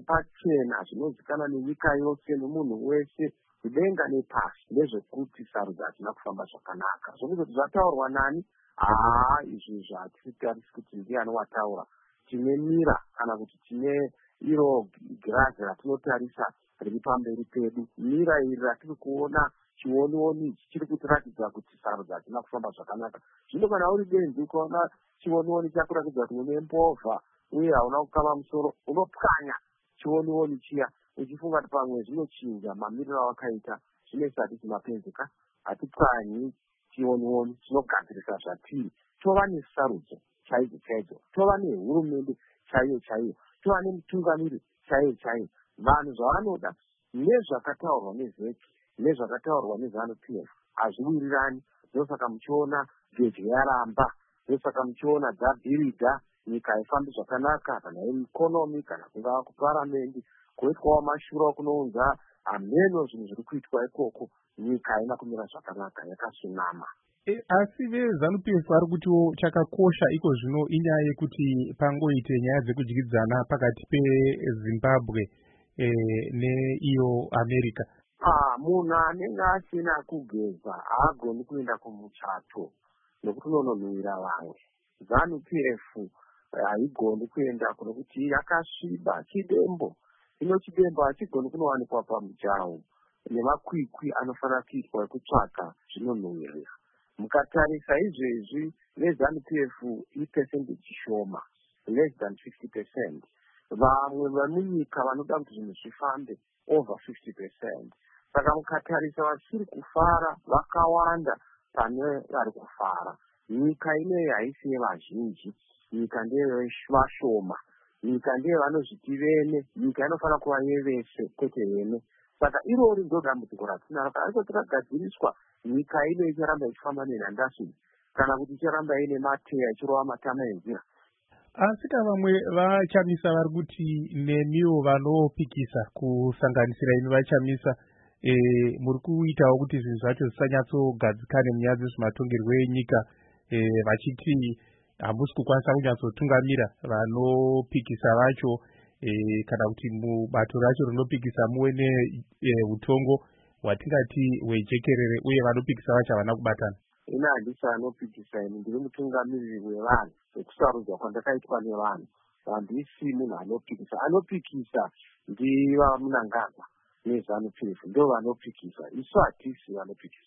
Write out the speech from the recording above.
pachena zvinozikanwa nenyika yose nemunhu wese kudenga nepasi ndezvekuti sarudzo hatina kufamba zvakanaka. Zvokuzoti zvataurwa nani, izvi hatitarisi kuti ndiani wataura. Tine mira kana kuti tine iro girazi ratinotarisa riri pamberi pedu. Mira iri ratiri kuona chionioni chiri kutiratidza kuti sarudzo hatina kufamba zvakanaka. Zvino kana uri benzi ukaona chionioni chakuratidza kuti une mbovha uye hauna kukama musoro, unopwanya chionioni chiya uchifunga kuti pamwe zvinochinja mamiriro awakaita. Zvinoisa hatisi mapenzika, hatipwanyi chionioni, tinogadzirisa zvatiri. Tova nesarudzo chaidzo chaidzo, tova nehurumende chaiyo chaiyo, tova nemutungamiri chaiyo chaiyo. Vanhu zvavanoda nezvakataurwa nezeki nezvakataurwa nezanu-PF hazviwirirani. Ndosaka muchiona jeje yaramba, ndosaka muchiona dzabhiridha, nyika haifambi zvakanaka, kana ikonomi kana kungava kuparamendi, kuitwawo mashuro kunounza hameno zvinhu zviri kuitwa ikoko. Nyika haina kumira zvakanaka, yakasunama. Asi vezanu-PF vari kutiwo chakakosha iko zvino inyaya yekuti pangoite nyaya dzekudyidzana pakati peZimbabwe neiyo America. Munhu anenge asina kugeza haagoni kuenda kumuchato nokuti unononhuhwira vamwe. ZANU-PF haigoni kuenda kunokuti yakasviba chidembo. Ino chidembo hachigoni kunowanikwa pamujahu nemakwikwi anofanira kuitwa ekutsvaka zvinonhuhwirira. Mukatarisa izvezvi neZANU-PF ipesendeji shoma, less than 50%. Vamwe vemunyika vanoda kuti zvinhu zvifambe over 50%. Saka mukatarisa vasiri kufara vakawanda pane vari kufara. Nyika ineyi haisi yevazhinji, nyika ndeyevashoma, nyika ndeyevanozviti vene, nyika inofanira kuva yevese kwete vene. Saka irori ndo dambudziko ratinaro. Kana tikagadziriswa nyika ino icharamba ichifamba nenhandasvili kana kuti icharamba ine mateya ichirova matama enzira. Asi vamwe vachamisa vari kuti nemiwo vanopikisa kusanganisira imi vachamisa muri kuitawo kuti zvinhu zvacho zvisanyatsogadzikane munyaya dzezvematongerwo enyika, vachiti hamusi kukwanisa kunyatsotungamira vanopikisa vacho, kana kuti mubato racho rinopikisa muwe neutongo hwatingati hwejekerere uye vanopikisa vacho havana kubatana. Ina handisi anopikisa, ini ndiri mutungamiriri wevanhu wekusarudzwa kwandakaitwa nevanhu. Handisi munhu anopikisa. Anopikisa ndiva munangagwa neZANU-PF ndo vanopikisa, isu hatisi vanopikisa.